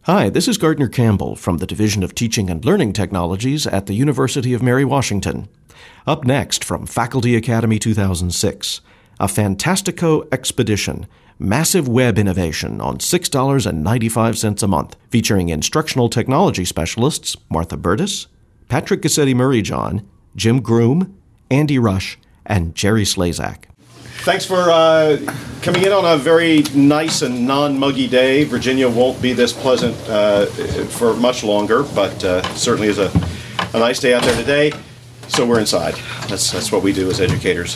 Hi, this is Gardner Campbell from the Division of Teaching and Learning Technologies at the University of Mary Washington. Up next from Faculty Academy 2006, a Fantastico Expedition, massive web innovation on $6.95 a month, featuring instructional technology specialists Martha Burtis, Patrick Gossetti-Murray-John, Jim Groom, Andy Rush, and Jerry Slezak. Thanks for coming in on a very nice and non-muggy day. Virginia won't be this pleasant for much longer, but certainly is a nice day out there today. So we're inside. That's what we do as educators.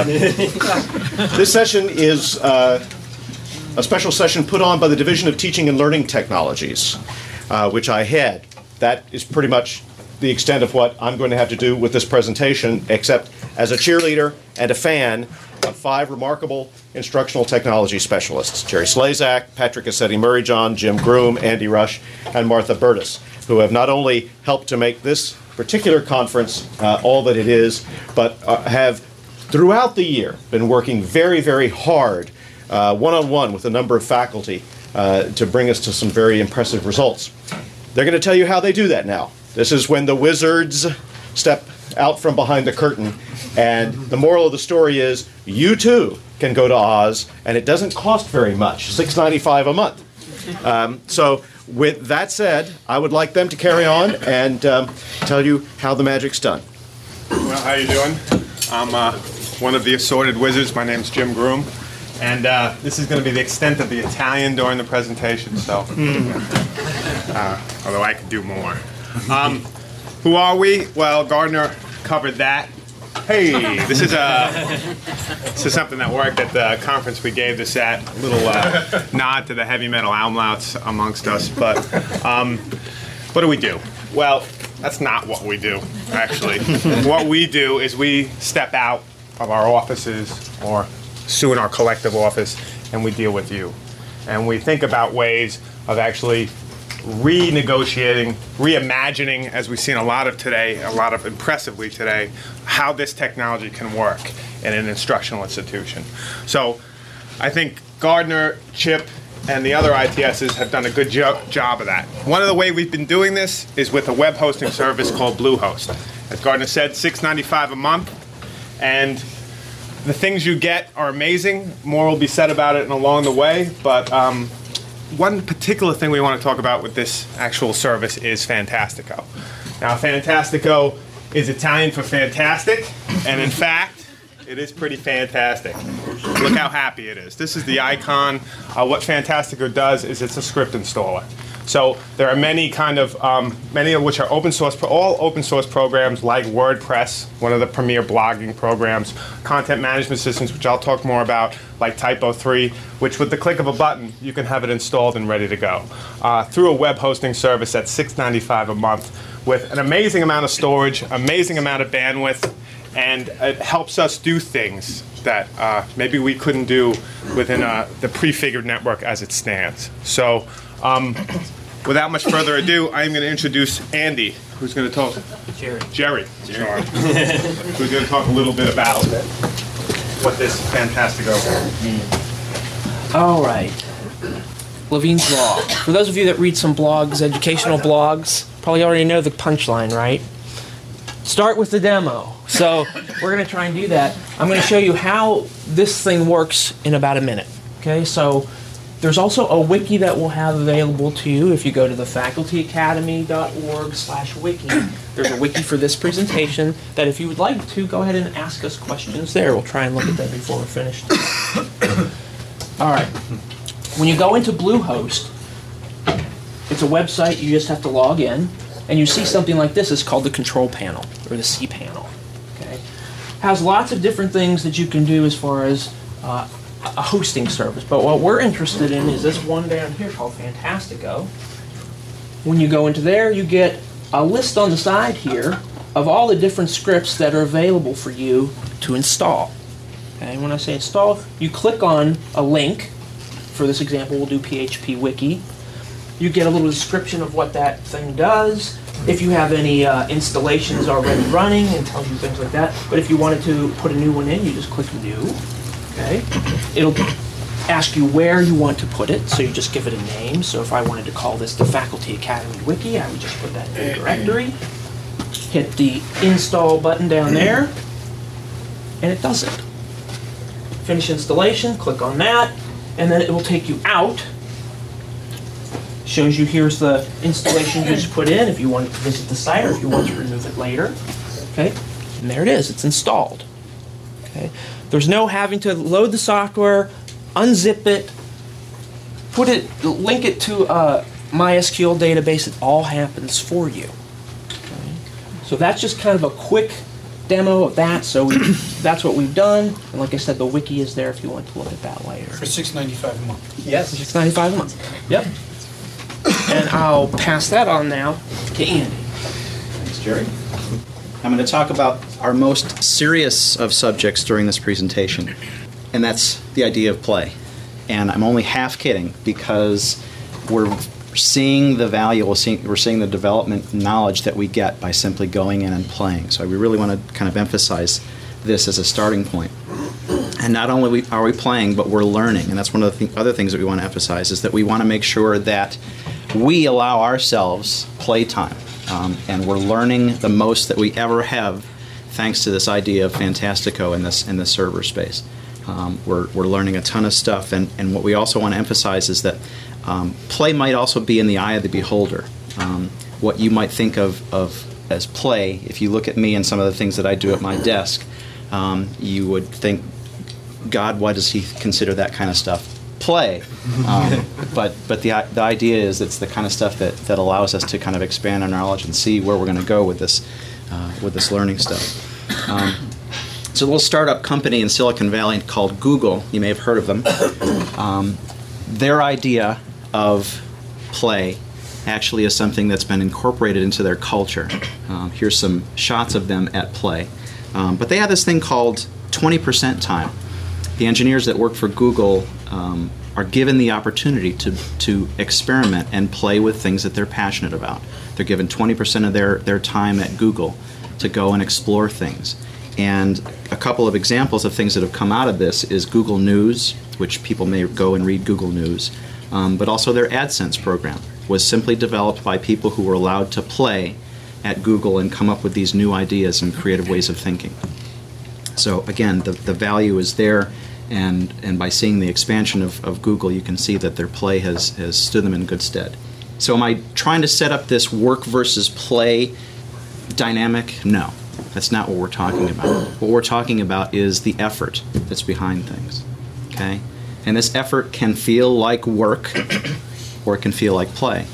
This session is a special session put on by the Division of Teaching and Learning Technologies, which I head. That is pretty much the extent of what I'm going to have to do with this presentation, except as a cheerleader and a fan of 5 remarkable instructional technology specialists: Jerry Slezak, Patrick Gossetti-Murray-John, Jim Groom, Andy Rush, and Martha Burtis, who have not only helped to make this particular conference all that it is, but have throughout the year been working very, very hard one-on-one with a number of faculty to bring us to some very impressive results. They're going to tell you how they do that now. This is when the wizards step out from behind the curtain, and the moral of the story is you too can go to Oz, and it doesn't cost very much, $6.95 a month. So with that said, I would like them to carry on and tell you how the magic's done. Well, how you doing? I'm one of the assorted wizards. My name's Jim Groom, and this is going to be the extent of the Italian during the presentation, so although I could do more. Who are we? Well, Gardner covered that. Hey, this is something that worked at the conference we gave this at. A little nod to the heavy metal umlauts amongst us. But what do we do? Well, that's not what we do, actually. What we do is we step out of our offices, or soon our collective office, and we deal with you. And we think about ways of actually renegotiating, reimagining, as we've seen a lot of today, a lot of impressively today, how this technology can work in an instructional institution. So I think Gardner, Chip, and the other ITSs have done a good job of that. One of the ways we've been doing this is with a web hosting service called Bluehost. As Gardner said, $6.95 a month, and the things you get are amazing. More will be said about it along the way, but one particular thing we want to talk about with this actual service is Fantastico. Now, Fantastico is Italian for fantastic, and in fact, it is pretty fantastic. Look how happy it is. This is the icon. What Fantastico does is it's a script installer. So there are many of which are open source, all open source programs like WordPress, one of the premier blogging programs, content management systems, which I'll talk more about, like Typo3, which with the click of a button, you can have it installed and ready to go. Through a web hosting service at $6.95 a month with an amazing amount of storage, amazing amount of bandwidth, and it helps us do things that maybe we couldn't do within the prefigured network as it stands. So without much further ado, I'm going to introduce Andy, who's going to talk. Jerry. Sorry. Who's going to talk a little bit about what this Fantastico means. All right. Levine's Law. For those of you that read some blogs, educational blogs, probably already know the punchline, right? Start with the demo. So we're going to try and do that. I'm going to show you how this thing works in about a minute. Okay, so there's also a wiki that we'll have available to you if you go to the facultyacademy.org/wiki. There's a wiki for this presentation that if you would like to, go ahead and ask us questions there. We'll try and look at that before we're finished. All right. When you go into Bluehost, it's a website. You just have to log in, and you see something like this. It's called the control panel, or the cPanel. Okay? Has lots of different things that you can do as far as a hosting service. But what we're interested in is this one down here called Fantastico. When you go into there, you get a list on the side here of all the different scripts that are available for you to install. Okay? When I say install, you click on a link. For this example, we'll do PHP Wiki. You get a little description of what that thing does. If you have any installations already running, and tells you things like that. But if you wanted to put a new one in, you just click New. Okay. ask you where you want to put it, so you just give it a name. So if I wanted to call this the Faculty Academy Wiki, I would just put that in the directory, hit the install button down there, and it does it. Finish installation, click on that, and then it will take you out. Shows you here's the installation you just put in if you want to visit the site or if you want to remove it later. Okay, and there it is, it's installed. Okay, there's no having to load the software, unzip it, put it, link it to a MySQL database. It all happens for you. Okay. So that's just kind of a quick demo of that. So that's what we've done. And like I said, the wiki is there if you want to look at that later. For $6.95 a month. Yes, $6.95 a month. Yep. And I'll pass that on now to Andy. Thanks, Jerry. I'm going to talk about our most serious of subjects during this presentation, and that's the idea of play. And I'm only half kidding, because we're seeing the value, we're seeing the development knowledge that we get by simply going in and playing. So we really want to kind of emphasize this as a starting point. And not only are we playing, but we're learning. And that's one of the other things that we want to emphasize, is that we want to make sure that we allow ourselves playtime. And we're learning the most that we ever have thanks to this idea of Fantastico in this server space. We're learning a ton of stuff. And what we also want to emphasize is that play might also be in the eye of the beholder. What you might think of as play, if you look at me and some of the things that I do at my desk, you would think, God, why does he consider that kind of stuff play? But the idea is it's the kind of stuff that allows us to kind of expand our knowledge and see where we're going to go with this learning stuff. It's a little startup company in Silicon Valley called Google. You may have heard of them. Their idea of play actually is something that's been incorporated into their culture. Here's some shots of them at play. But they have this thing called 20% time. The engineers that work for Google are given the opportunity to experiment and play with things that they're passionate about. They're given 20% of their time at Google to go and explore things. And a couple of examples of things that have come out of this is Google News, which people may go and read Google News, but also their AdSense program was simply developed by people who were allowed to play at Google and come up with these new ideas and creative ways of thinking. So again, the value is there, and by seeing the expansion of Google, you can see that their play has stood them in good stead. So am I trying to set up this work versus play dynamic? No, that's not what we're talking about. What we're talking about is the effort that's behind things, okay? And this effort can feel like work, or it can feel like play.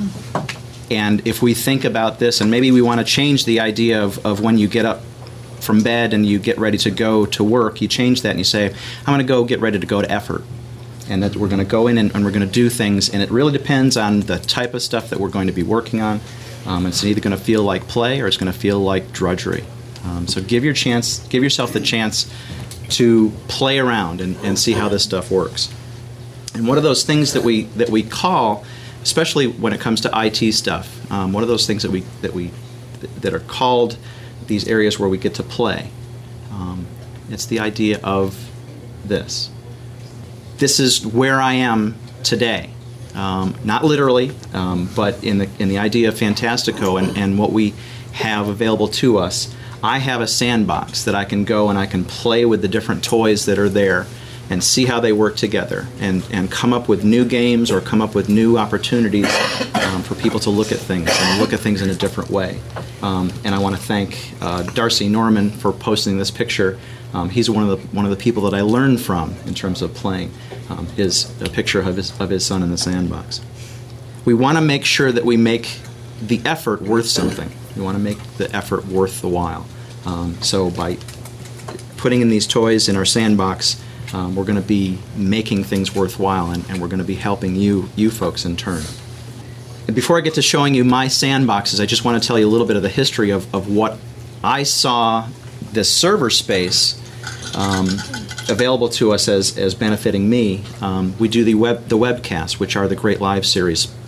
And if we think about this, and maybe we want to change the idea of when you get up from bed and you get ready to go to work, you change that and you say, I'm going to go get ready to go to effort. And that we're going to go in and we're going to do things, and it really depends on the type of stuff that we're going to be working on. It's either going to feel like play or it's going to feel like drudgery. So give yourself the chance to play around and see how this stuff works. And one of those things that we call, especially when it comes to IT stuff, one of those things that are called these areas where we get to play. It's the idea of this. This is where I am today. Not literally, but in the idea of Fantastico and what we have available to us. I have a sandbox that I can go and I can play with the different toys that are there and see how they work together and come up with new games or come up with new opportunities for people to look at things and look at things in a different way. And I want to thank Darcy Norman for posting this picture. He's one of the people that I learned from in terms of playing. A picture of his son in the sandbox. We want to make sure that we make the effort worth something. We want to make the effort worth the while. So by putting in these toys in our sandbox, we're going to be making things worthwhile, and we're going to be helping you folks in turn. And before I get to showing you my sandboxes, I just want to tell you a little bit of the history of what I saw this server space available to us as benefiting me. We do the webcasts, which are the Great Live series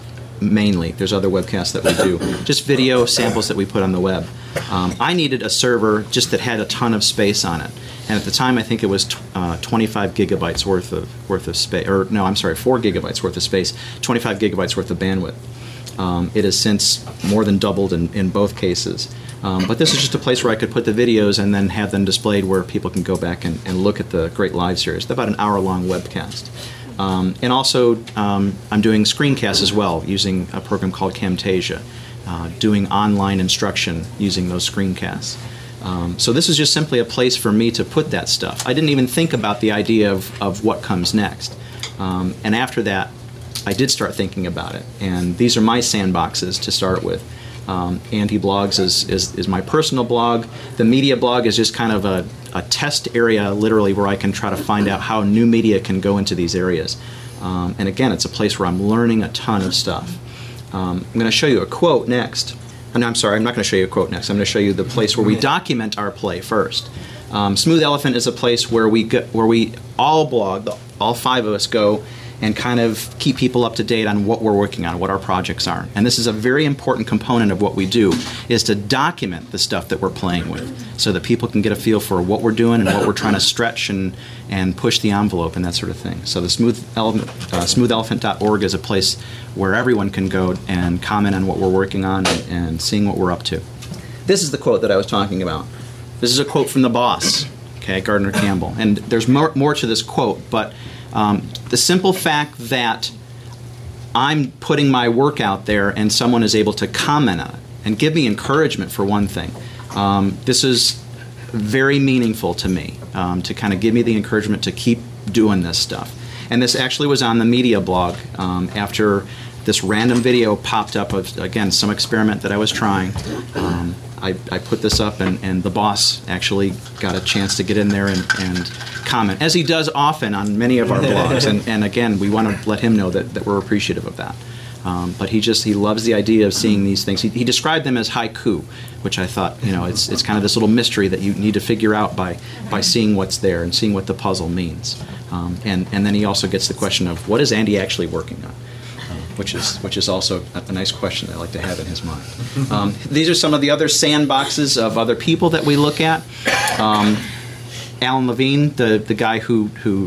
mainly. There's other webcasts that we do. Just video samples that we put on the web. I needed a server just that had a ton of space on it. And at the time, I think it was 25 gigabytes worth of space. Or no, I'm sorry, 4 gigabytes worth of space, 25 gigabytes worth of bandwidth. It has since more than doubled in both cases. But this is just a place where I could put the videos and then have them displayed where people can go back and look at the great live series. They're about an hour-long webcast. And also, I'm doing screencasts as well using a program called Camtasia, doing online instruction using those screencasts. So this is just simply a place for me to put that stuff. I didn't even think about the idea of what comes next. And after that, I did start thinking about it. And these are my sandboxes to start with. Anti-Blogs is my personal blog. The media blog is just kind of a test area, literally, where I can try to find out how new media can go into these areas. And again, it's a place where I'm learning a ton of stuff. I'm going to show you a quote next. No, I'm sorry, I'm not going to show you a quote next. I'm going to show you the place where we document our play first. Smooth Elephant is a place where we all blog, all 5 of us go, and kind of keep people up to date on what we're working on, what our projects are. And this is a very important component of what we do, is to document the stuff that we're playing with so that people can get a feel for what we're doing and what we're trying to stretch and push the envelope and that sort of thing. So the smoothelephant.org is a place where everyone can go and comment on what we're working on and seeing what we're up to. This is the quote that I was talking about. This is a quote from the boss, okay, Gardner Campbell. And there's more to this quote, but the simple fact that I'm putting my work out there and someone is able to comment on it and give me encouragement, for one thing, this is very meaningful to me, to kind of give me the encouragement to keep doing this stuff. And this actually was on the media blog after this random video popped up of, again, some experiment that I was trying. I put this up, and the boss actually got a chance to get in there and comment, as he does often on many of our blogs. And again, we want to let him know that we're appreciative of that. But he loves the idea of seeing these things. He described them as haiku, which I thought, it's kind of this little mystery that you need to figure out by seeing what's there and seeing what the puzzle means. And then he also gets the question of, what is Andy actually working on? Which is also a nice question that I like to have in his mind. These are some of the other sandboxes of other people that we look at. Alan Levine, the guy who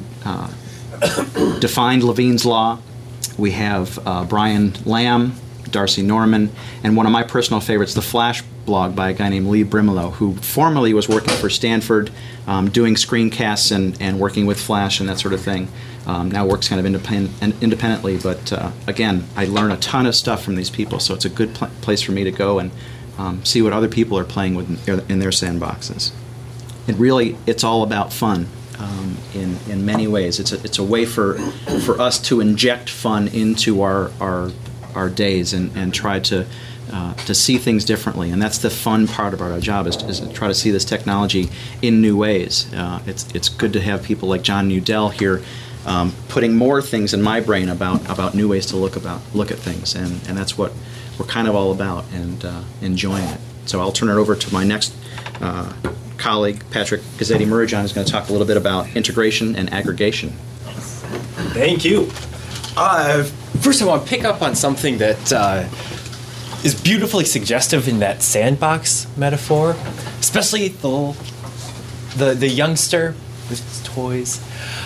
defined Levine's Law. We have Brian Lamb, Darcy Norman, and one of my personal favorites, the Flash blog by a guy named Lee Brimelow, who formerly was working for Stanford, doing screencasts and working with Flash and that sort of thing. Now works kind of independently, but again, I learn a ton of stuff from these people, so it's a good place for me to go and see what other people are playing with in their sandboxes. And really, it's all about fun in many ways. It's a way for us to inject fun into our days and try to see things differently, and that's the fun part of our job, is to try to see this technology in new ways. It's good to have people like John Udell here putting more things in my brain about new ways to look at things, and that's what we're kind of all about, and enjoying it. So I'll turn it over to my next colleague, Patrick Gazzetti-Murajan, who's going to talk a little bit about integration and aggregation. Thank you. First, I want to pick up on something that is beautifully suggestive in that sandbox metaphor, especially the youngster with his toys.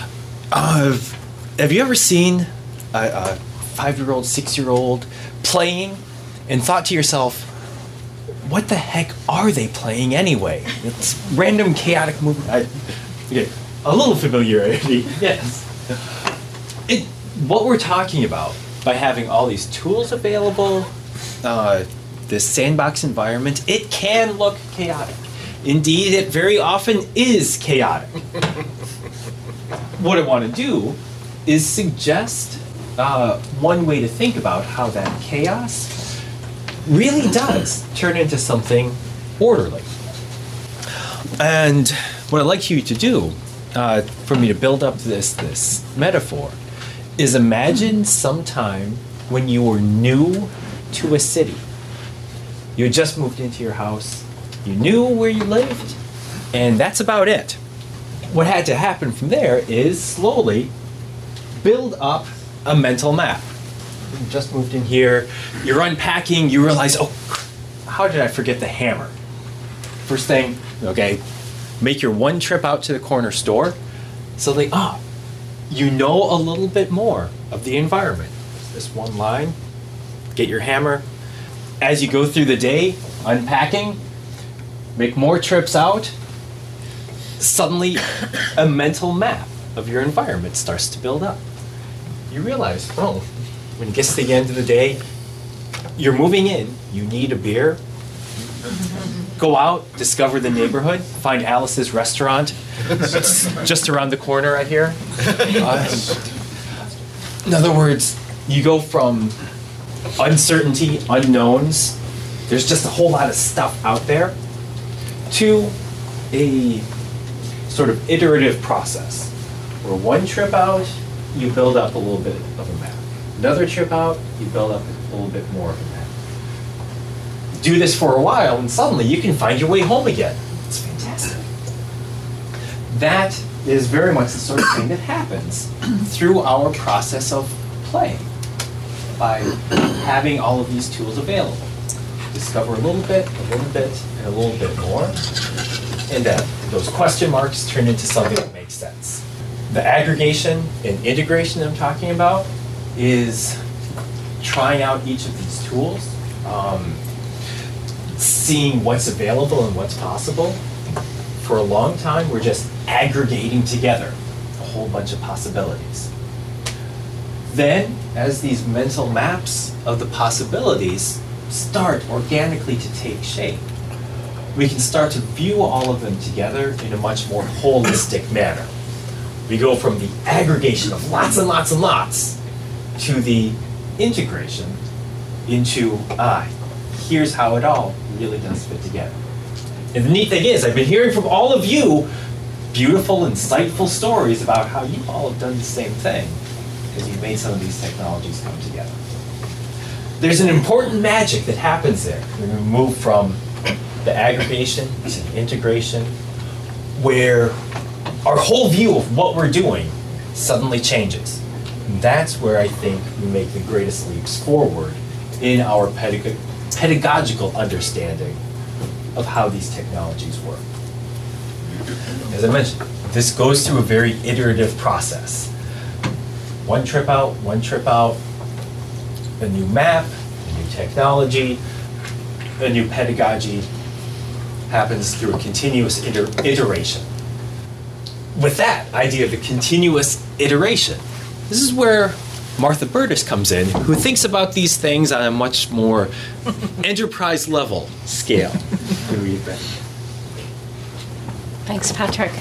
Have you ever seen a 5-year-old, 6-year-old playing and thought to yourself, what the heck are they playing anyway? It's random chaotic movement. A little familiarity. Yes. What we're talking about by having all these tools available, this sandbox environment, it can look chaotic. Indeed, it very often is chaotic. What I want to do is suggest one way to think about how that chaos really does turn into something orderly. And what I'd like you to do, for me to build up this metaphor, is imagine sometime when you were new to a city. You had just moved into your house, you knew where you lived, and that's about it. What had to happen from there is slowly build up a mental map. You just moved in here. You're unpacking. You realize, oh, how did I forget the hammer? First thing, okay, make your one trip out to the corner store. So like, you know a little bit more of the environment. This one line, get your hammer. As you go through the day, unpacking, make more trips out, suddenly a mental map of your environment starts to build up. You realize, oh, when it gets to the end of the day, you're moving in, you need a beer, go out, discover the neighborhood, find Alice's restaurant, it's just around the corner right here. In other words, you go from uncertainty, unknowns, there's just a whole lot of stuff out there, to a sort of iterative process where one trip out, you build up a little bit of a map. Another trip out, you build up a little bit more of a map. Do this for a while, and suddenly you can find your way home again. It's fantastic. That is very much the sort of thing that happens through our process of play by having all of these tools available. Discover a little bit, and a little bit more, and then those question marks turn into something that makes sense. The aggregation and integration I'm talking about is trying out each of these tools, seeing what's available and what's possible. For a long time, we're just aggregating together a whole bunch of possibilities. Then, as these mental maps of the possibilities start organically to take shape, we can start to view all of them together in a much more holistic manner. We go from the aggregation of lots and lots and lots to the integration into, here's how it all really does fit together. And the neat thing is, I've been hearing from all of you beautiful, insightful stories about how you all have done the same thing as you've made some of these technologies come together. There's an important magic that happens there. We're going to move from the aggregation to the integration, where our whole view of what we're doing suddenly changes. And that's where I think we make the greatest leaps forward in our pedagogical understanding of how these technologies work. As I mentioned, this goes through a very iterative process. One trip out, a new map, a new technology, a new pedagogy happens through a continuous iteration. With that idea of the continuous iteration, this is where Martha Burtis comes in, who thinks about these things on a much more enterprise level scale. Thanks, Patrick.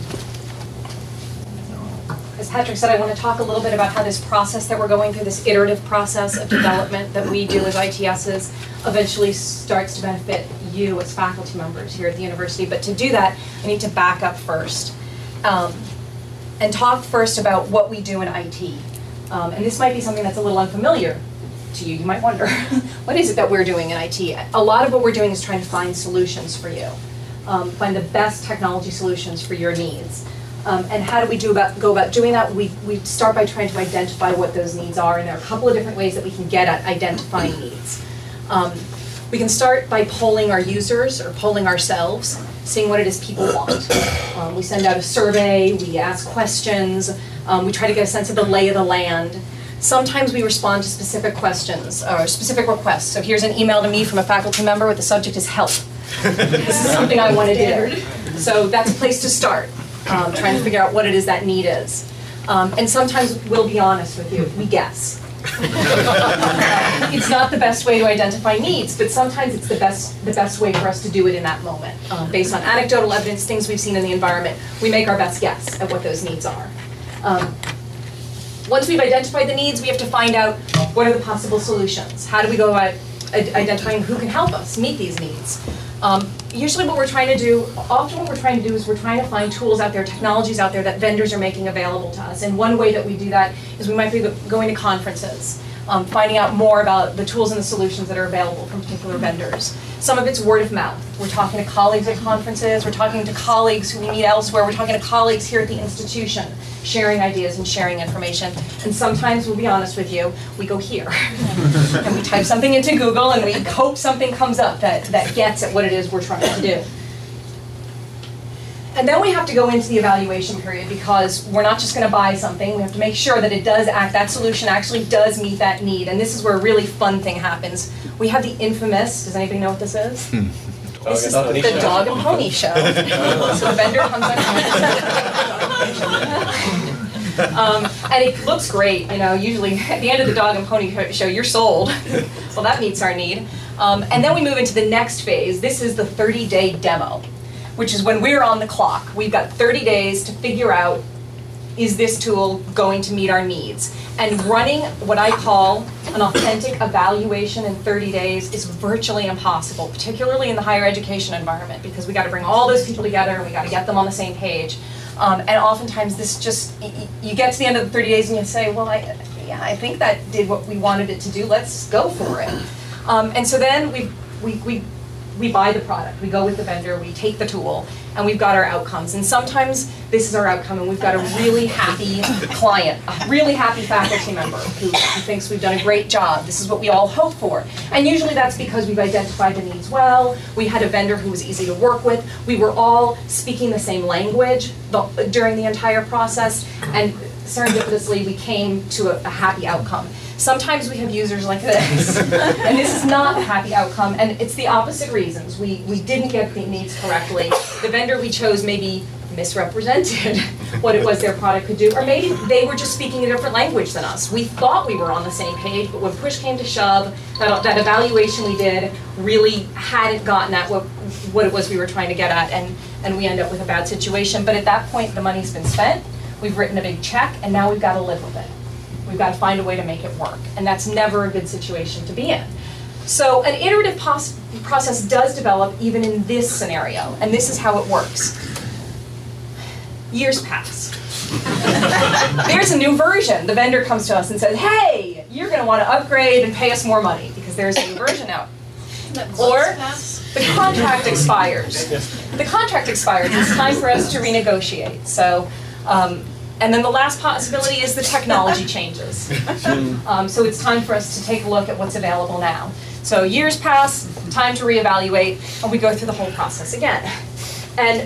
As Patrick said, I want to talk a little bit about how this process that we're going through, this iterative process of development that we do as ITSs, eventually starts to benefit you as faculty members here at the university. But to do that, I need to back up first and talk first about what we do in IT. And this might be something that's a little unfamiliar to you. You might wonder, what is it that we're doing in IT? A lot of what we're doing is trying to find solutions for you, find the best technology solutions for your needs. And how do we go about doing that? We start by trying to identify what those needs are, and there are a couple of different ways that we can get at identifying needs. We can start by polling our users or polling ourselves, seeing what it is people want. We send out a survey, we ask questions, we try to get a sense of the lay of the land. Sometimes we respond to specific questions or specific requests. So here's an email to me from a faculty member with the subject is help. This is something I want to do. So that's a place to start, trying to figure out what it is that need is. And sometimes we'll be honest with you, we guess. It's not the best way to identify needs, but sometimes it's the best way for us to do it in that moment. Based on anecdotal evidence, things we've seen in the environment, we make our best guess at what those needs are. Once we've identified the needs, we have to find out what are the possible solutions. How do we go about identifying who can help us meet these needs? Usually what we're trying to do, often what we're trying to do is we're trying to find tools out there, technologies out there that vendors are making available to us. And one way that we do that is we might be going to conferences. finding out more about the tools and the solutions that are available from particular vendors. Some of it's word of mouth. We're talking to colleagues at conferences, we're talking to colleagues who we meet elsewhere, we're talking to colleagues here at the institution, sharing ideas and sharing information. And sometimes, we'll be honest with you, we go here. And we type something into Google and we hope something comes up that gets at what it is we're trying to do. And then we have to go into the evaluation period because we're not just going to buy something, we have to make sure that it does act, that solution actually does meet that need. And this is where a really fun thing happens. We have the infamous, does anybody know what this is? This is the dog and pony show. So the vendor comes on. And it looks great, you know, usually at the end of the dog and pony show, you're sold. Well, that meets our need. And then we move into the next phase. This is the 30-day demo, which is when we're on the clock. We've got 30 days to figure out, is this tool going to meet our needs? And running what I call an authentic evaluation in 30 days is virtually impossible, particularly in the higher education environment, because we got to bring all those people together and we got to get them on the same page. And oftentimes this just, you get to the end of the 30 days and you say, well, I think that did what we wanted it to do, let's go for it. And so then we buy the product, we go with the vendor, we take the tool, and we've got our outcomes. And sometimes this is our outcome, and we've got a really happy client, a really happy faculty member who thinks we've done a great job. This is what we all hope for. And usually that's because we've identified the needs well, we had a vendor who was easy to work with, we were all speaking the same language during the entire process, and serendipitously we came to a happy outcome. Sometimes we have users like this, and this is not a happy outcome, and it's the opposite reasons. We didn't get the needs correctly. The vendor we chose maybe misrepresented what it was their product could do, or maybe they were just speaking a different language than us. We thought we were on the same page, but when push came to shove, that evaluation we did really hadn't gotten at what it was we were trying to get at, and we end up with a bad situation. But at that point, the money's been spent, we've written a big check, and now we've got to live with it. We've got to find a way to make it work, and that's never a good situation to be in. So an iterative process does develop even in this scenario, and this is how it works. Years pass. There's a new version. The vendor comes to us and says, hey, you're going to want to upgrade and pay us more money because there's a new version out. Or the contract expires. The contract expires. It's time for us to renegotiate. So. And then the last possibility is the technology changes. So it's time for us to take a look at what's available now. So years pass, time to reevaluate, and we go through the whole process again. And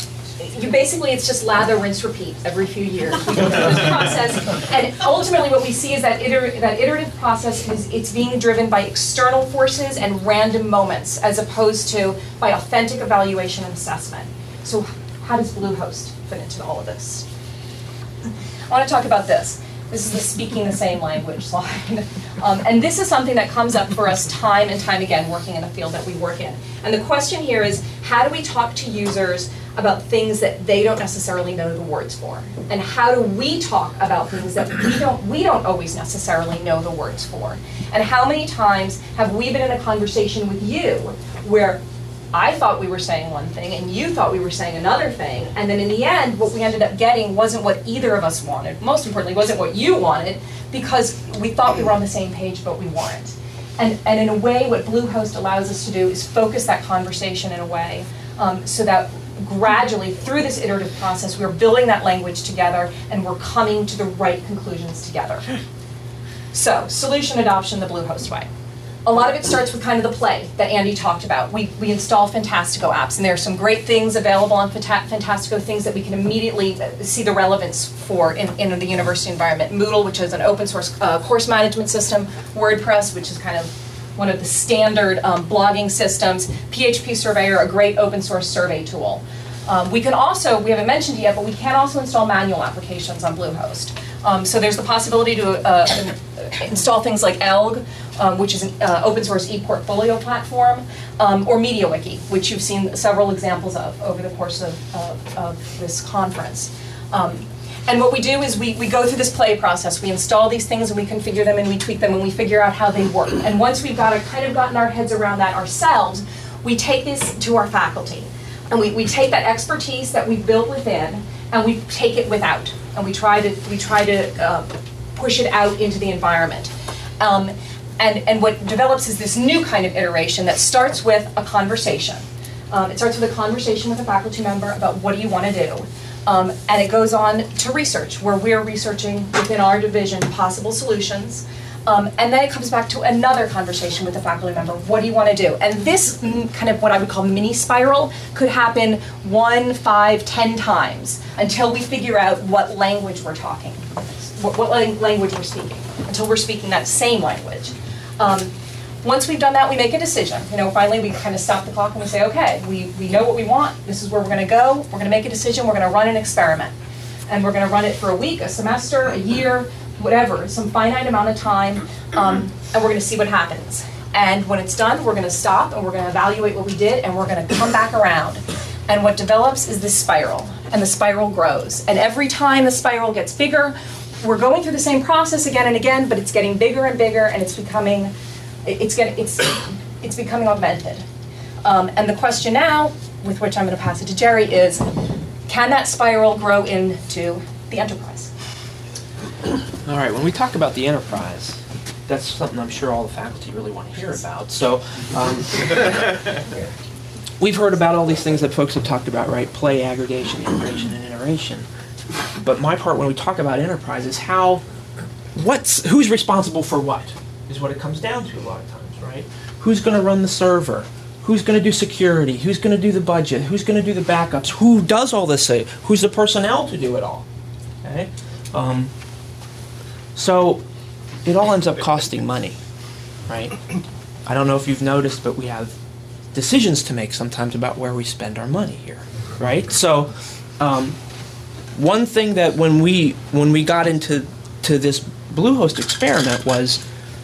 it's just lather, rinse, repeat every few years. We go through this process, and ultimately what we see is that iterative process it's being driven by external forces and random moments, as opposed to by authentic evaluation and assessment. So how does Bluehost fit into all of this? I want to talk about this. This is the speaking the same language slide. And this is something that comes up for us time and time again working in the field that we work in. And the question here is, how do we talk to users about things that they don't necessarily know the words for? And how do we talk about things that we don't always necessarily know the words for? And how many times have we been in a conversation with you where I thought we were saying one thing and you thought we were saying another thing, and then in the end what we ended up getting wasn't what either of us wanted. Most importantly, wasn't what you wanted, because we thought we were on the same page but we weren't. And in a way what Bluehost allows us to do is focus that conversation in a way so that gradually through this iterative process we're building that language together and we're coming to the right conclusions together. So, solution adoption the Bluehost way. A lot of it starts with kind of the play that Andy talked about. We install Fantastico apps, and there are some great things available on Fantastico, things that we can immediately see the relevance for in the university environment. Moodle, which is an open source course management system, WordPress, which is kind of one of the standard blogging systems, PHP Surveyor, a great open source survey tool. We haven't mentioned it yet, but we can also install manual applications on Bluehost. So there's the possibility to install things like ELG, which is an open source e-portfolio platform, or MediaWiki, which you've seen several examples of over the course of this conference. And what we do is we go through this play process. We install these things and we configure them and we tweak them and we figure out how they work. And once we've gotten our heads around that ourselves, we take this to our faculty. And we take that expertise that we've built within and we take it without. And we try to push it out into the environment. And what develops is this new kind of iteration that starts with a conversation. It starts with a conversation with a faculty member about what do you want to do. And it goes on to research, where we're researching within our division possible solutions. And then it comes back to another conversation with the faculty member. What do you want to do? And this kind of what I would call mini spiral could happen 1, 5, 10 times until we figure out what language we're talking, what language we're speaking, until we're speaking that same language. Once we've done that, we make a decision. Finally we kind of stop the clock and we say, okay, we know what we want. This is where we're going to go. We're going to make a decision. We're going to run an experiment. And we're going to run it for a week, a semester, a year, whatever, some finite amount of time, and we're going to see what happens. And when it's done, we're going to stop and we're going to evaluate what we did, and we're going to come back around. And what develops is this spiral, and the spiral grows. And every time the spiral gets bigger, we're going through the same process again and again, but it's getting bigger and bigger, and it's becoming augmented. And the question now, with which I'm going to pass it to Jerry, is can that spiral grow into the enterprise? All right, when we talk about the enterprise, that's something I'm sure all the faculty really want to hear about. So we've heard about all these things that folks have talked about, right? Play, aggregation, integration, and iteration. But my part when we talk about enterprise is who's responsible for what is what it comes down to a lot of times, right? Who's going to run the server? Who's going to do security? Who's going to do the budget? Who's going to do the backups? Who does all this? Who's the personnel to do it all? Okay? So it all ends up costing money, right? I don't know if you've noticed, but we have decisions to make sometimes about where we spend our money here, right? So one thing that when we got into this Bluehost experiment was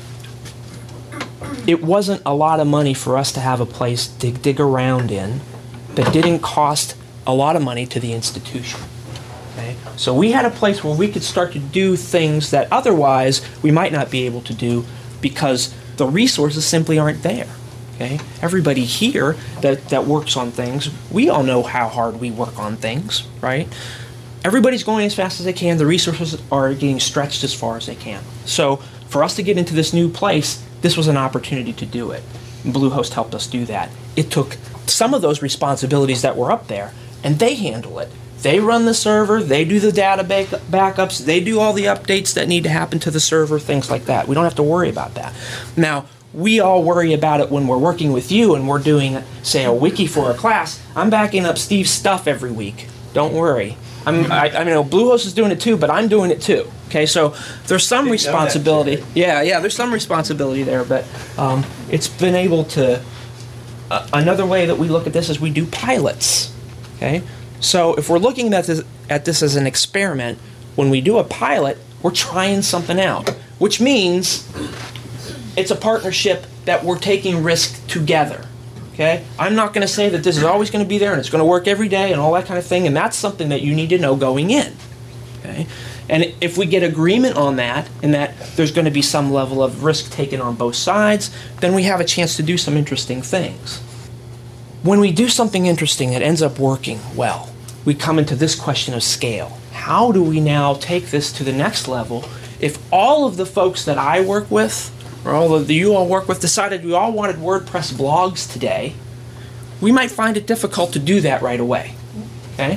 it wasn't a lot of money for us to have a place to dig around in that didn't cost a lot of money to the institution. Okay? So we had a place where we could start to do things that otherwise we might not be able to do because the resources simply aren't there. Okay? Everybody here that works on things, we all know how hard we work on things, right? Everybody's going as fast as they can. The resources are getting stretched as far as they can. So for us to get into this new place, this was an opportunity to do it. Bluehost helped us do that. It took some of those responsibilities that were up there, and they handle it. They run the server, they do the data backups, they do all the updates that need to happen to the server, things like that. We don't have to worry about that. Now, we all worry about it when we're working with you and we're doing, say, a wiki for a class. I'm backing up Steve's stuff every week. Don't worry. I know Bluehost is doing it too, but I'm doing it too. Okay, so there's some responsibility. Yeah, there's some responsibility there, but it's been able to. Another way that we look at this is we do pilots. Okay, so if we're looking at this as an experiment, when we do a pilot, we're trying something out, which means it's a partnership that we're taking risk together. Okay? I'm not going to say that this is always going to be there and it's going to work every day and all that kind of thing, and that's something that you need to know going in. Okay? And if we get agreement on that, and that there's going to be some level of risk taken on both sides, then we have a chance to do some interesting things. When we do something interesting that ends up working well, we come into this question of scale. How do we now take this to the next level if all of the folks that I work with, or all of you all work with, decided we all wanted WordPress blogs today? We might find it difficult to do that right away. Okay?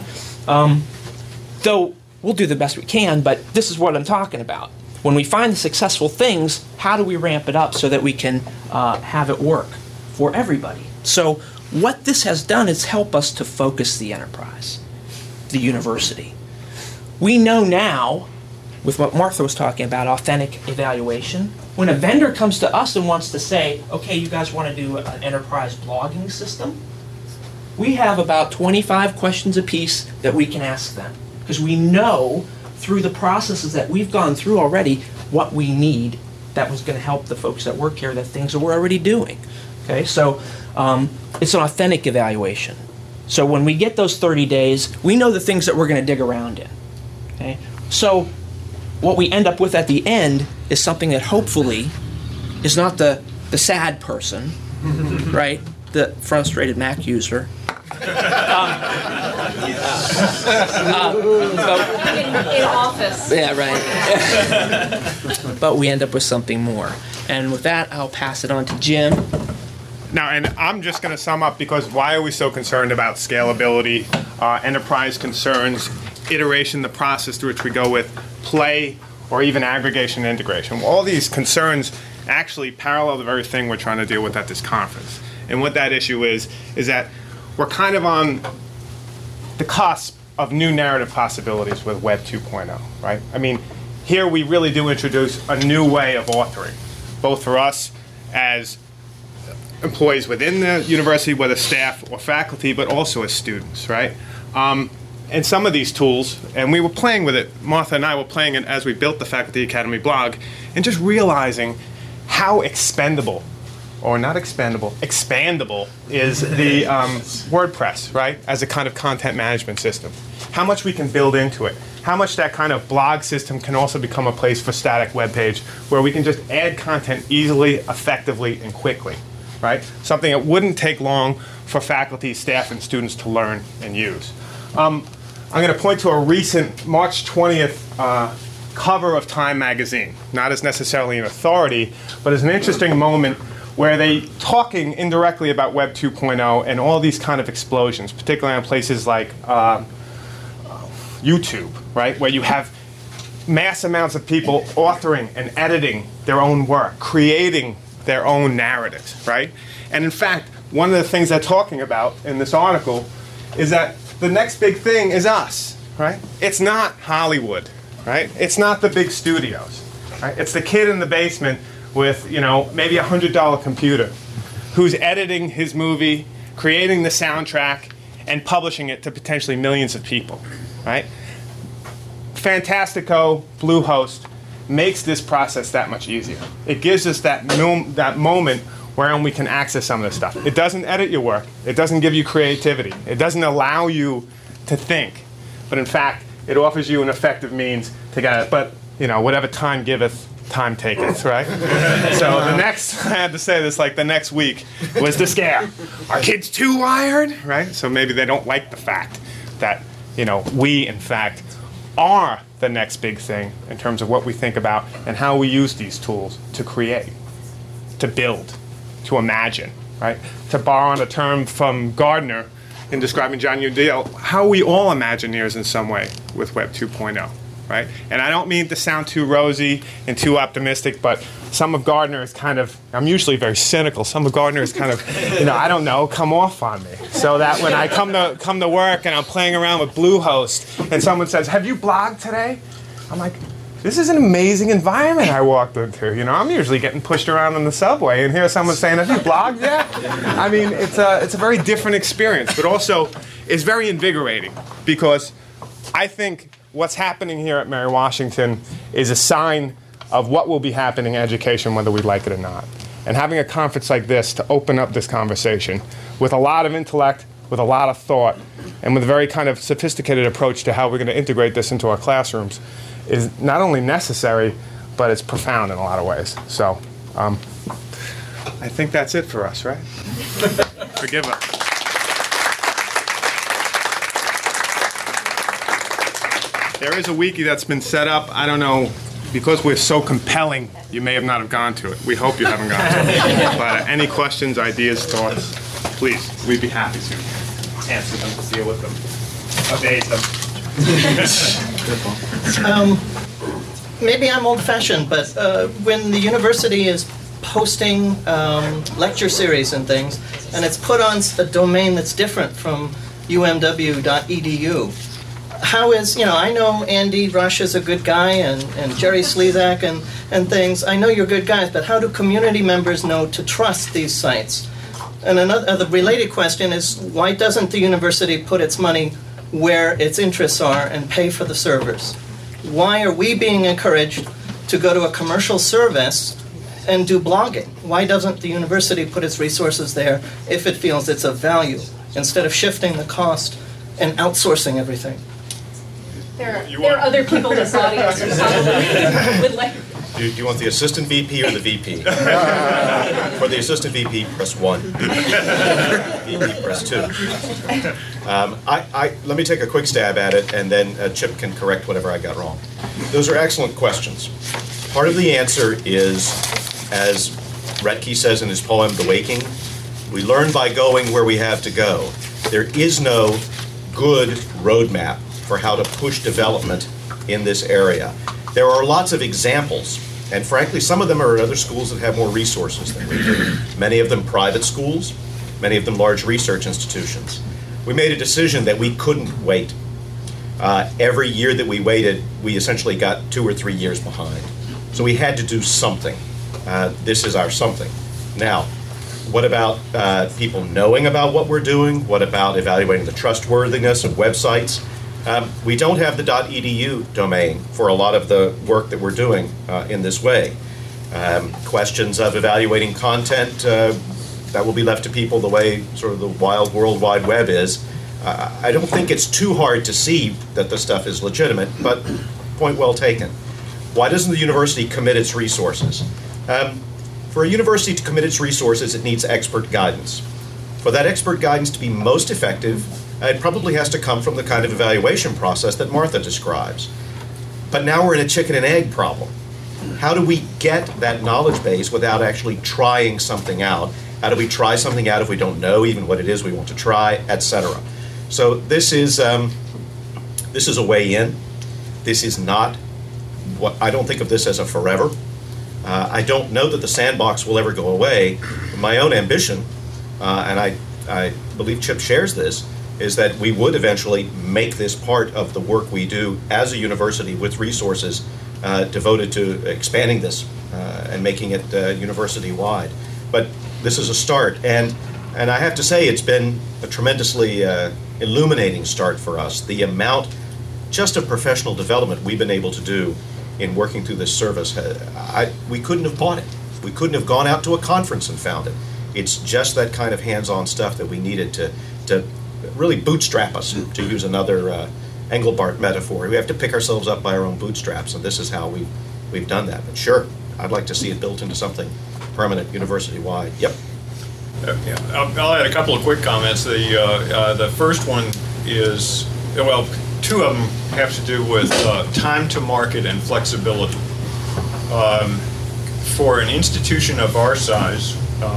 Though we'll do the best we can, but this is what I'm talking about. When we find the successful things, how do we ramp it up so that we can have it work for everybody? So what this has done is help us to focus the enterprise, the university. We know now, with what Martha was talking about, authentic evaluation, when a vendor comes to us and wants to say, okay, you guys want to do an enterprise blogging system, we have about 25 questions apiece that we can ask them. Because we know through the processes that we've gone through already what we need that was going to help the folks that work here, that things that we're already doing. Okay, so it's an authentic evaluation. So when we get those 30 days, we know the things that we're going to dig around in. Okay, so what we end up with at the end is something that hopefully is not the sad person, right? The frustrated Mac user. In office. Yeah, right. But we end up with something more. And with that, I'll pass it on to Jim. Now, and I'm just going to sum up, because why are we so concerned about scalability, enterprise concerns, iteration, the process through which we go with play, or even aggregation and integration? Well, all these concerns actually parallel the very thing we're trying to deal with at this conference. And what that issue is that we're kind of on the cusp of new narrative possibilities with Web 2.0, right? I mean, here we really do introduce a new way of authoring, both for us as employees within the university, whether staff or faculty, but also as students, right? And some of these tools, and we were playing with it, Martha and I were playing it as we built the Faculty Academy blog, and just realizing how expendable, or not expendable, expandable is the WordPress, right, as a kind of content management system. How much we can build into it. How much that kind of blog system can also become a place for static web page where we can just add content easily, effectively, and quickly, right? Something that wouldn't take long for faculty, staff, and students to learn and use. I'm going to point to a recent March 20th cover of Time magazine, not as necessarily an authority, but as an interesting moment where they talking indirectly about Web 2.0 and all these kind of explosions, particularly on places like YouTube, right, where you have mass amounts of people authoring and editing their own work, creating their own narratives, right? And in fact, one of the things they're talking about in this article is that the next big thing is us, right? It's not Hollywood, right? It's not the big studios, right? It's the kid in the basement with, you know, maybe a $100 computer who's editing his movie, creating the soundtrack, and publishing it to potentially millions of people, right? Fantastico, Bluehost, makes this process that much easier. It gives us that moment wherein we can access some of this stuff. It doesn't edit your work. It doesn't give you creativity. It doesn't allow you to think. But in fact, it offers you an effective means to get it. But, you know, whatever time giveth, time taketh, right? So the next, I had to say this, like the next week was the scare. Are kids too wired, right? So maybe they don't like the fact that, you know, we, in fact, are the next big thing in terms of what we think about and how we use these tools to create, to build, to imagine, right? To borrow on a term from Gardner in describing John Udall, how are we all Imagineers in some way with Web 2.0, right? And I don't mean to sound too rosy and too optimistic, but some of Gardner is kind of, I'm usually very cynical, some of Gardner is kind of, you know, I don't know, come off on me. So that when I come to work and I'm playing around with Bluehost and someone says, have you blogged today? I'm like, this is an amazing environment I walked into. You know, I'm usually getting pushed around on the subway, and here someone's saying, have you blogged yet? I mean, it's a very different experience, but also it's very invigorating, because I think what's happening here at Mary Washington is a sign of what will be happening in education, whether we like it or not. And having a conference like this to open up this conversation with a lot of intellect, with a lot of thought, and with a very kind of sophisticated approach to how we're going to integrate this into our classrooms is not only necessary, but it's profound in a lot of ways. So I think that's it for us, right? Forgive us. There is a wiki that's been set up. I don't know, because we're so compelling, you may have not have gone to it. We hope you haven't gone to it. But any questions, ideas, thoughts, please, we'd be happy to answer them, deal with them, evade them. Maybe I'm old-fashioned, but when the university is posting lecture series and things, and it's put on a domain that's different from umw.edu, how is, you know, I know Andy Rush is a good guy, and Jerry Slezak and things. I know you're good guys, but how do community members know to trust these sites? And the related question is, why doesn't the university put its money where its interests are and pay for the servers? Why are we being encouraged to go to a commercial service and do blogging? Why doesn't the university put its resources there if it feels it's of value, instead of shifting the cost and outsourcing everything? There are other people in this audience who probably would like. Do you want the assistant VP or the VP? For the assistant VP, press 1. VP, press 2. Let me take a quick stab at it, and then Chip can correct whatever I got wrong. Those are excellent questions. Part of the answer is, as Retke says in his poem, The Waking, we learn by going where we have to go. There is no good roadmap for how to push development in this area. There are lots of examples, and frankly, some of them are at other schools that have more resources than we do. Many of them private schools, many of them large research institutions. We made a decision that we couldn't wait. Every year that we waited, we essentially got 2 or 3 years behind. So we had to do something. This is our something. Now, what about people knowing about what we're doing? What about evaluating the trustworthiness of websites? We don't have the .edu domain for a lot of the work that we're doing in this way. Questions of evaluating content, that will be left to people the way sort of the wild World Wide Web is. I don't think it's too hard to see that the stuff is legitimate, but point well taken. Why doesn't the university commit its resources? For a university to commit its resources, it needs expert guidance. For that expert guidance to be most effective, it probably has to come from the kind of evaluation process that Martha describes. But now we're in a chicken and egg problem. How do we get that knowledge base without actually trying something out? How do we try something out if we don't know even what it is we want to try, etc.? So this is a way in. This is not what I don't think of this as a forever. I don't know that the sandbox will ever go away. My own ambition, and I believe Chip shares this, is that we would eventually make this part of the work we do as a university with resources devoted to expanding this and making it university-wide. But this is a start, and I have to say it's been a tremendously illuminating start for us. The amount just of professional development we've been able to do in working through this service, we couldn't have bought it. We couldn't have gone out to a conference and found it. It's just that kind of hands-on stuff that we needed to really bootstrap us, to use another Engelbart metaphor. We have to pick ourselves up by our own bootstraps, and this is how we've done that. But sure, I'd like to see it built into something permanent, university-wide. Yep. Yeah, I'll add a couple of quick comments. The first one is, well, two of them have to do with time to market and flexibility. For an institution of our size,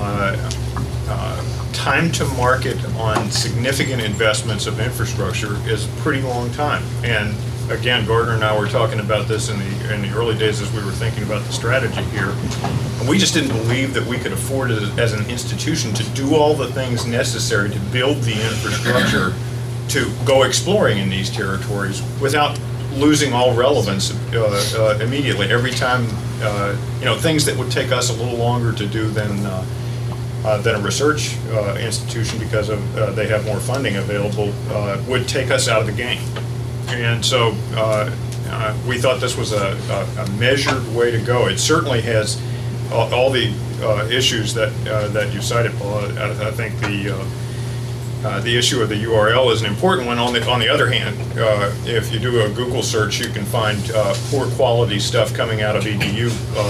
time to market on significant investments of infrastructure is a pretty long time. And again, Gardner and I were talking about this in the early days as we were thinking about the strategy here. And we just didn't believe that we could afford it as an institution to do all the things necessary to build the infrastructure to go exploring in these territories without losing all relevance immediately. Every time, things that would take us a little longer to do than a research institution because of they have more funding available would take us out of the game. And so we thought this was a measured way to go. It certainly has all the issues that you cited, Paul. I think the issue of the URL is an important one. On the other hand, if you do a Google search, you can find poor quality stuff coming out of EDU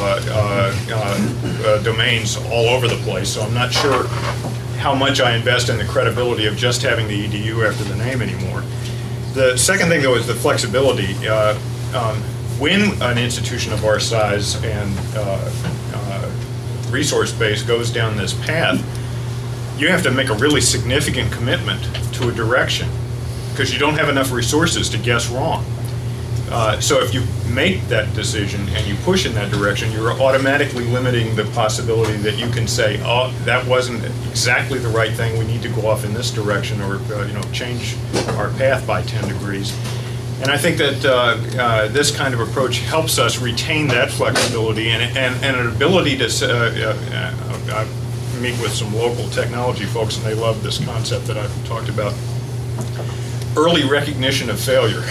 domains all over the place. So I'm not sure how much I invest in the credibility of just having the EDU after the name anymore. The second thing, though, is the flexibility. When an institution of our size and resource base goes down this path, you have to make a really significant commitment to a direction because you don't have enough resources to guess wrong. So if you make that decision and you push in that direction, you're automatically limiting the possibility that you can say, oh, that wasn't exactly the right thing, we need to go off in this direction or change our path by 10 degrees. And I think that this kind of approach helps us retain that flexibility and an ability to meet with some local technology folks, and they love this concept that I've talked about. Early recognition of failure.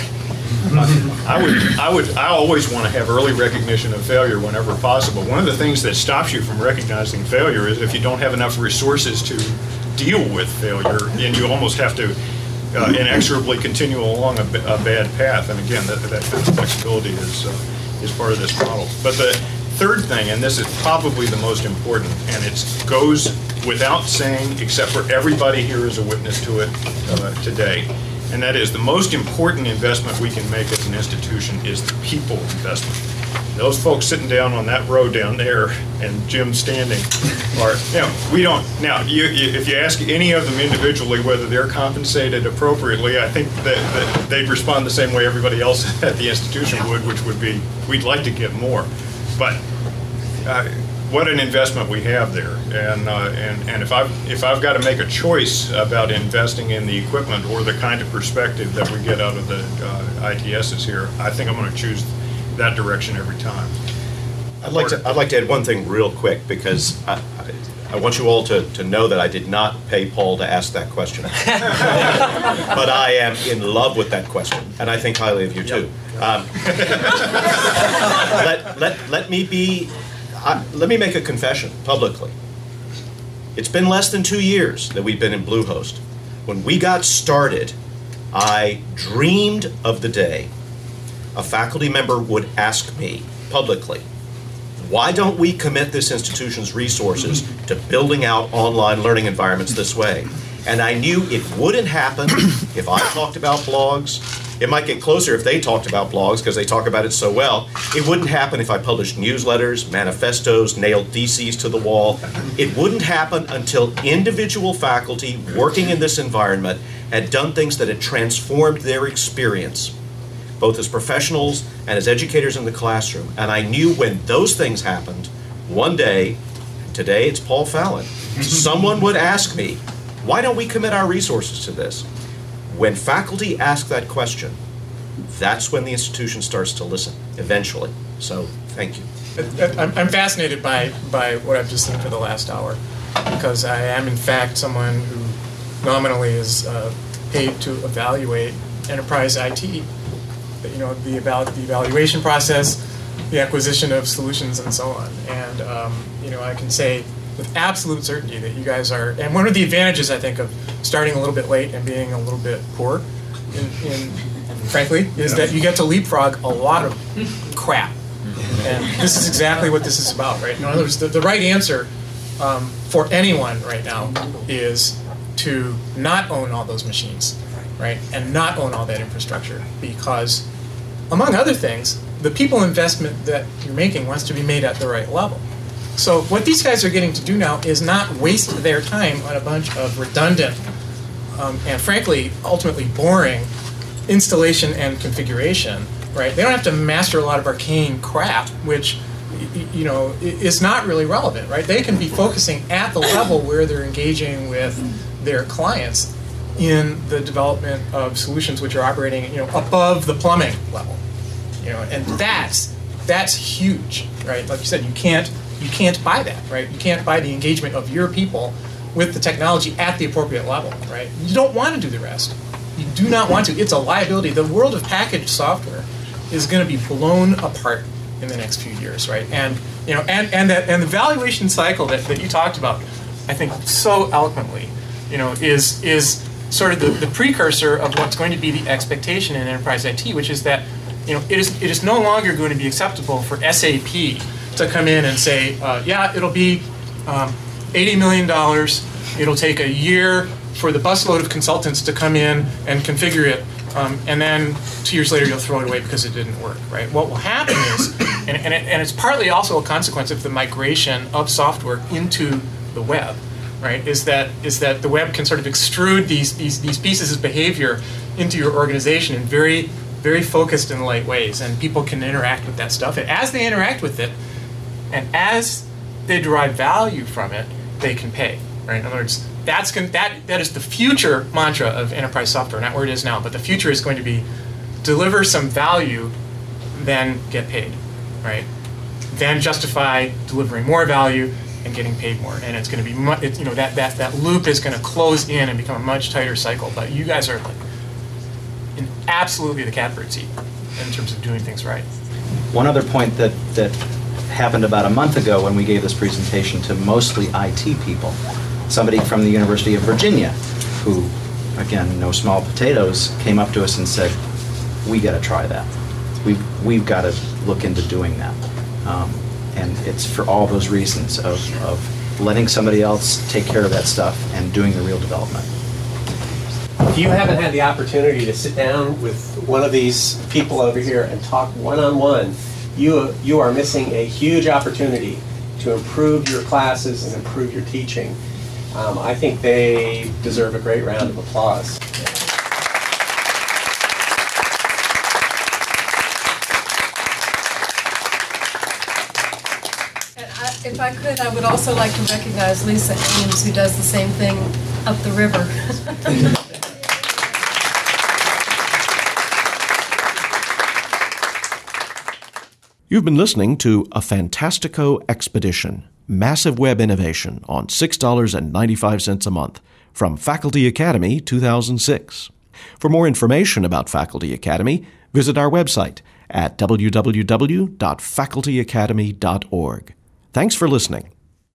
I always want to have early recognition of failure whenever possible. One of the things that stops you from recognizing failure is if you don't have enough resources to deal with failure, and you almost have to inexorably continue along a bad path. And again, that kind of flexibility is part of this model. But the third thing, and this is probably the most important, and it goes without saying, except for everybody here is a witness to it today, and that is the most important investment we can make as an institution is the people investment. Those folks sitting down on that row down there and Jim standing are, we don't, now, if you ask any of them individually whether they're compensated appropriately, I think that they'd respond the same way everybody else at the institution would, which would be, we'd like to get more. But what an investment we have there. And if I've got to make a choice about investing in the equipment or the kind of perspective that we get out of the ITSs here, I think I'm going to choose that direction every time. I'd like to add one thing real quick, because I want you all to know that I did not pay Paul to ask that question. But I am in love with that question, and I think highly of you too. Let me make a confession publicly. It's been less than 2 years that we've been in Bluehost. When we got started, I dreamed of the day a faculty member would ask me publicly, why don't we commit this institution's resources to building out online learning environments this way? And I knew it wouldn't happen if I talked about blogs. It might get closer if they talked about blogs because they talk about it so well. It wouldn't happen if I published newsletters, manifestos, nailed DCs to the wall. It wouldn't happen until individual faculty working in this environment had done things that had transformed their experience, both as professionals and as educators in the classroom. And I knew when those things happened, one day, today it's Paul Fallon, someone would ask me, why don't we commit our resources to this? When faculty ask that question, that's when the institution starts to listen, eventually. So, thank you. I'm fascinated by what I've just seen for the last hour, because I am in fact someone who nominally is paid to evaluate enterprise IT. The evaluation process, the acquisition of solutions, and so on. And I can say with absolute certainty that you guys are. And one of the advantages, I think, of starting a little bit late and being a little bit poor, frankly, is that you get to leapfrog a lot of crap. And this is exactly what this is about, right? In other words, the right answer for anyone right now is to not own all those machines, right? And not own all that infrastructure, because, among other things, the people investment that you're making wants to be made at the right level. So what these guys are getting to do now is not waste their time on a bunch of redundant and, frankly, ultimately boring installation and configuration, right? They don't have to master a lot of arcane crap, which is not really relevant, right? They can be focusing at the level where they're engaging with their clients in the development of solutions which are operating, above the plumbing level, and that's huge, right? Like you said, you can't buy that, right? You can't buy the engagement of your people with the technology at the appropriate level, right? You don't want to do the rest. You do not want to. It's a liability. The world of packaged software is going to be blown apart in the next few years, right? And the valuation cycle that you talked about, I think so eloquently, is sort of the precursor of what's going to be the expectation in enterprise IT, which is that it is no longer going to be acceptable for SAP to come in and say, it'll be $80 million. It'll take a year for the busload of consultants to come in and configure it, and then 2 years later you'll throw it away because it didn't work, right? What will happen is, and it's partly also a consequence of the migration of software into the web, right? Is that the web can sort of extrude these pieces of behavior into your organization in very, very focused and light ways, and people can interact with that stuff. And as they interact with it, and as they derive value from it, they can pay, right? In other words, that is the future mantra of enterprise software, not where it is now, but the future is going to be deliver some value, then get paid, right? Then justify delivering more value and getting paid more, and it's going to be that loop is going to close in and become a much tighter cycle. But you guys are like in absolutely the catbird seat in terms of doing things right. One other point that happened about a month ago when we gave this presentation to mostly IT people, somebody from the University of Virginia, who, again, no small potatoes, came up to us and said, "We got to try that. We've got to look into doing that." And it's for all those reasons of letting somebody else take care of that stuff and doing the real development. If you haven't had the opportunity to sit down with one of these people over here and talk one-on-one, you are missing a huge opportunity to improve your classes and improve your teaching. I think they deserve a great round of applause. If I could, I would also like to recognize Lisa Ames, who does the same thing up the river. You've been listening to A Fantastico Expedition, massive web innovation on $6.95 a month from Faculty Academy 2006. For more information about Faculty Academy, visit our website at www.facultyacademy.org. Thanks for listening.